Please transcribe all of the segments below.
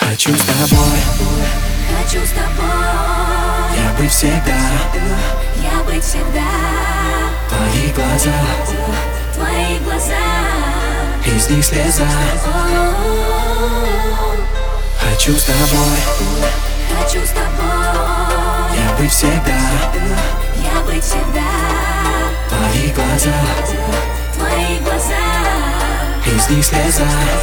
Хочу с тобой, хочу с тобой. я быть всегда, Я быть всегда. твои глаза, Твои глаза. из них слеза. Хочу с тобой, Хочу с тобой. я быть всегда, Я быть всегда. твои глаза, Твои глаза. из них слеза.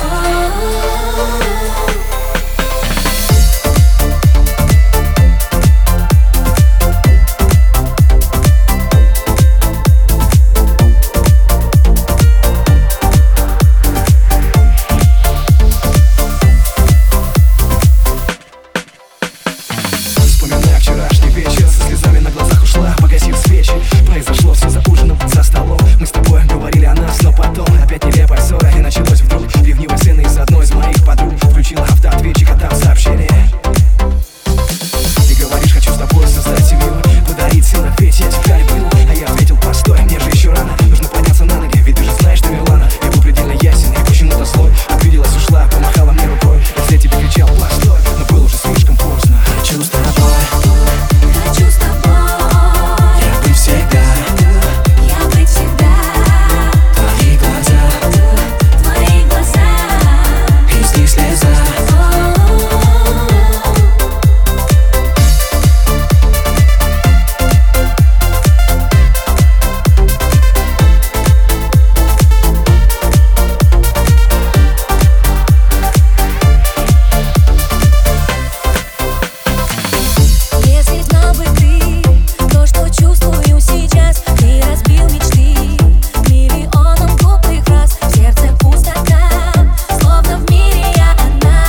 Вспоминая вчерашний вечер, со слезами на глазах ушла, погасив свечи. Произошло все за ужином, за столом. Мы с тобой говорили о нас, но потом опять нелепая ссора, и началось вдруг. Ревнивый сын из одной из моих подруг включила автоответчик, а там сообщение. Ты говоришь, хочу с тобой создать семью, подарить сына, ведь я тебя люблю. А я ответил, постой, мне же еще рано, нужно подняться на ноги, ведь ты же знаешь, что Милана. Я был предельно ясен, и почему-то злой. Обиделась, ушла, помахала мне рукой. Я тебе кричал, постой, но было уже слишком поздно. Хочу с тобой, Хочу с тобой. я быть всегда, Я быть всегда. твои глаза, Твои глаза. из них слеза. Если знал бы ты то, что чувствую сейчас, ты разбил мечты миллионом глупых фраз. В сердце пустота, словно в мире я одна.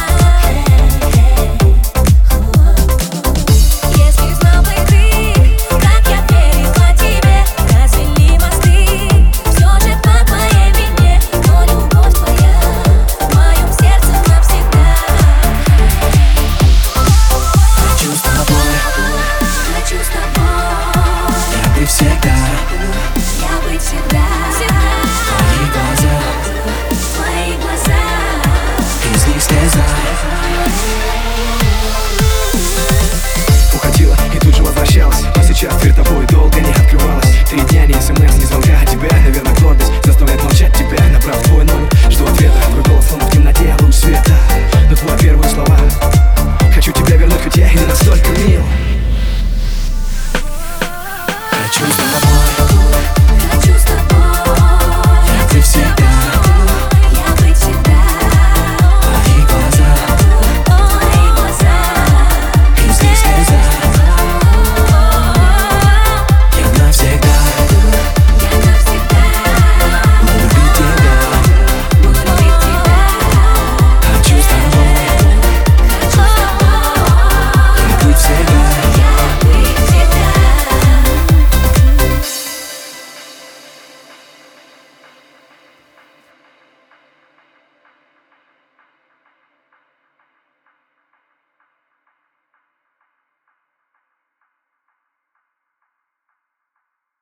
Если знал бы ты, как я верила тебе, развели мосты, все же по твоей вине, но любовь твоя в моем сердце навсегда. Хочу с тобой, Хочу с тобой. я быть всегда, Я быть всегда. твои глаза, Твои глаза. из них слеза.